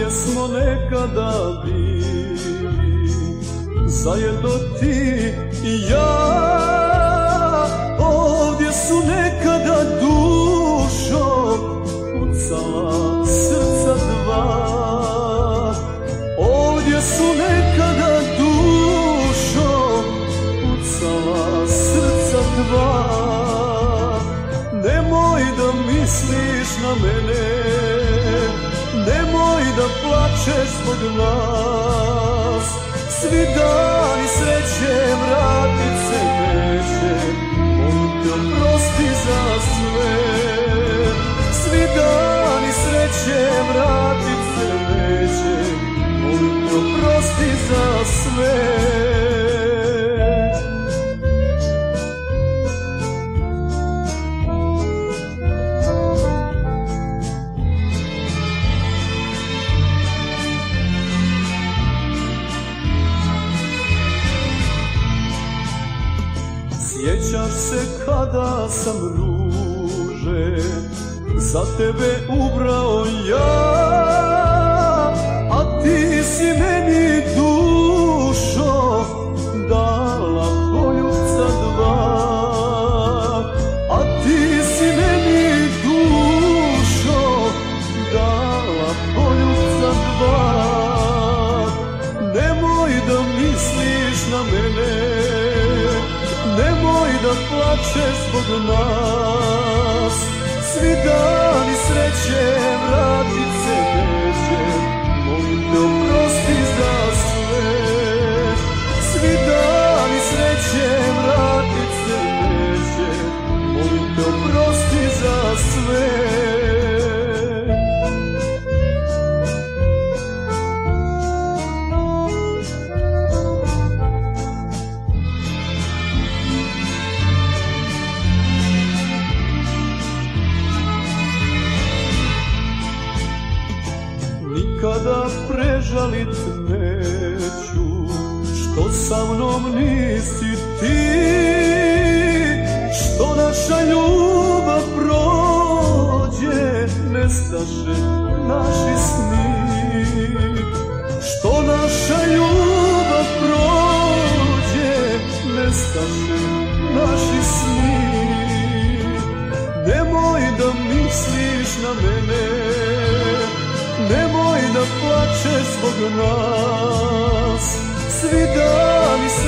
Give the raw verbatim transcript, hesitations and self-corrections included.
Ovdje smo nekada bili zajedno ti i ja. Ovdje su nekada dušo pucala srca dva. Ovdje su nekada dušo pucala srca dva. Nemoj da misliš na mene, nemoj da plačeš zbog nas. Svi dani sreće vratit se neće, molim te oprosti za sve. Svi dani sreće vratit se neće, molim te oprosti za sve. Sjećaš se kada sam ruže za tebe ubrao ja, a ti si meni dušo dala poljubca dva. A ti si meni dušo dala poljubca dva. Nemoj da misliš na mene, nemoj da plačeš zbog nas. Svi dani sreće vratit se neće, molim te oprosti za sve. Svi dani sreće vratit se neće, molim te oprosti za sve. Nikada prežalit neću što sa mnom nisi ti, što naša ljubav prođe, nestaše naši sni. Što naša ljubav prođe, nestaše naši sni. Nemoj da misliš na mene, nemoj da plačeš zbog nas. Svi dani